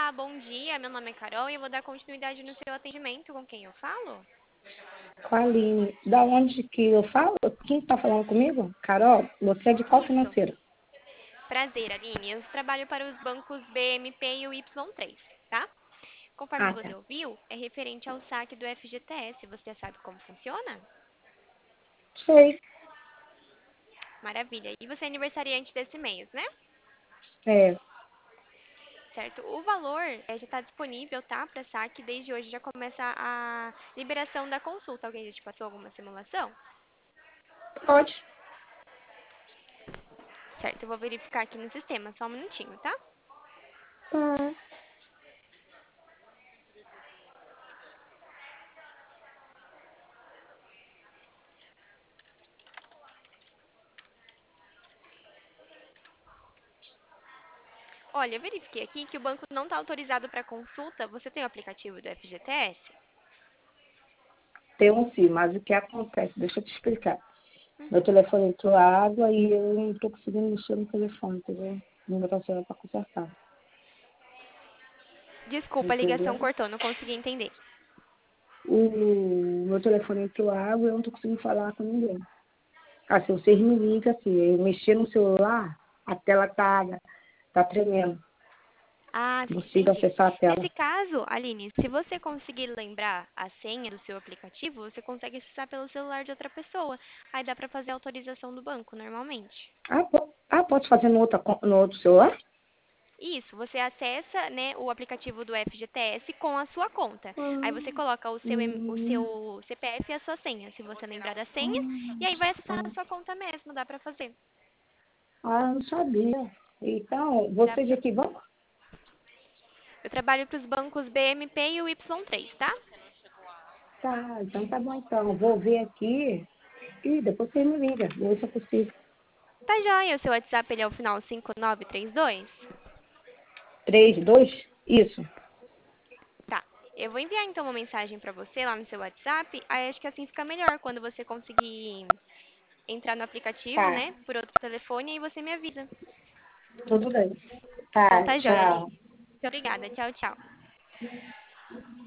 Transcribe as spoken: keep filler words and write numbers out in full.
Olá, bom dia. Meu nome é Carol e eu vou dar continuidade no seu atendimento. Com quem eu falo? Com a Aline. Da onde que eu falo? Quem está falando comigo? Carol, você é de qual Isso. financeira? Prazer, Aline. Eu trabalho para os bancos B M P e o Y três, tá? Conforme Ah, você tá. ouviu, é referente ao saque do F G T S. Você sabe como funciona? Sei. Maravilha. E você é aniversariante desse mês, né? É, Certo. O valor eh, já está disponível, tá? Para saque. Desde hoje já começa a liberação da consulta. Alguém já te passou alguma simulação? pode. Certo. Eu vou verificar aqui no sistema. Só um minutinho, tá? Tá. Olha, eu verifiquei aqui que o banco não está autorizado para consulta. Você tem o aplicativo do F G T S? Tem um sim, mas o que acontece? Deixa eu te explicar. Meu Uhum. telefone entrou água e eu não estou conseguindo mexer no telefone, entendeu? Não vou estar para consertar. Desculpa, a ligação Entendeu? cortou, não consegui entender. O meu telefone entrou água e eu não estou conseguindo falar com ninguém. Ah, se vocês me ligam, assim, eu mexer no celular, a tela tá, tá tremendo. Ah, Não sim, consigo entendi. acessar a Nesse tela. caso, Aline, se você conseguir lembrar a senha do seu aplicativo, você consegue acessar pelo celular de outra pessoa. Aí dá para fazer a autorização do banco, normalmente. Ah, po- ah, pode fazer no outro, acon- no outro celular? Isso, você acessa, né, o aplicativo do F G T S com a sua conta. Aí você coloca o seu, em- o Hum, seu C P F e a sua senha, se você lembrar da senha, e aí vai acessar a sua conta mesmo, dá para fazer. ah, eu não sabia. Então, Dá você de pra... que banco? Eu trabalho para os bancos B M P e o Y três, tá? Tá, então tá bom então. Vou ver aqui e depois você me liga. Vou ver se é possível. Tá joia, o seu WhatsApp ele é o final cinco nove três dois? Três, dois? Isso. Tá. Eu vou enviar então uma mensagem para você lá no seu WhatsApp. Aí acho que assim fica melhor quando você conseguir entrar no aplicativo, Tá, né, por outro telefone, aí você me avisa. tudo bem. Então Tá, tá joia, Aline. tchau. Muito obrigada. Tchau, tchau.